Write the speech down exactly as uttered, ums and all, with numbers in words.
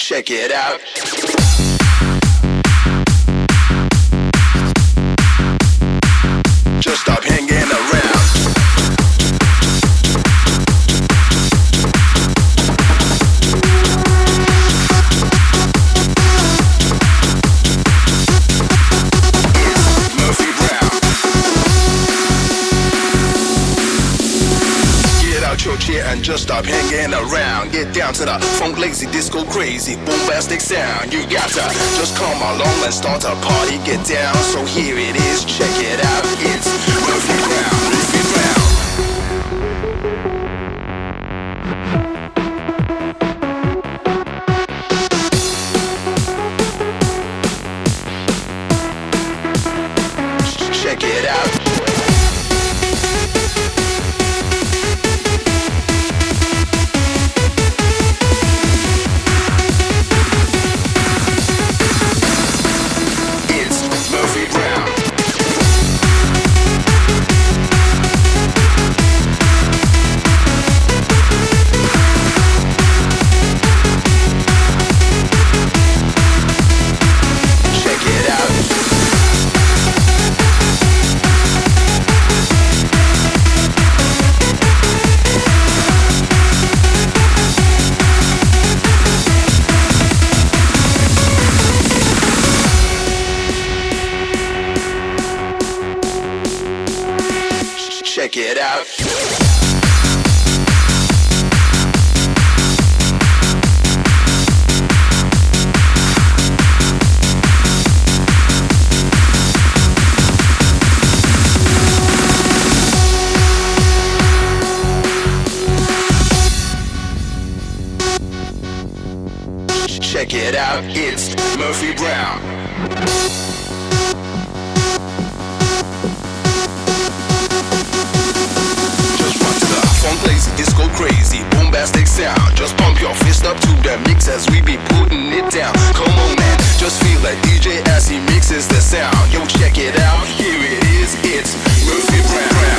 Check it out. Just stop hanging around. It's Murphy Brown. Get out your chair and just stop hanging around. Get down to the funk, lazy, disco, crazy, bombastic sound. You got to just come along and start a party. Get down, so here it is. Check it out. It's Murphy Brown. Murphy Brown. Check it out. Check it out. Check it out. It's Murphy Brown. Lazy, disco, crazy, bombastic sound. Just pump your fist up to the mix as we be putting it down. Come on, man, just feel like D J as he mixes the sound. Yo, check it out, here it is, it's Murphy Brown.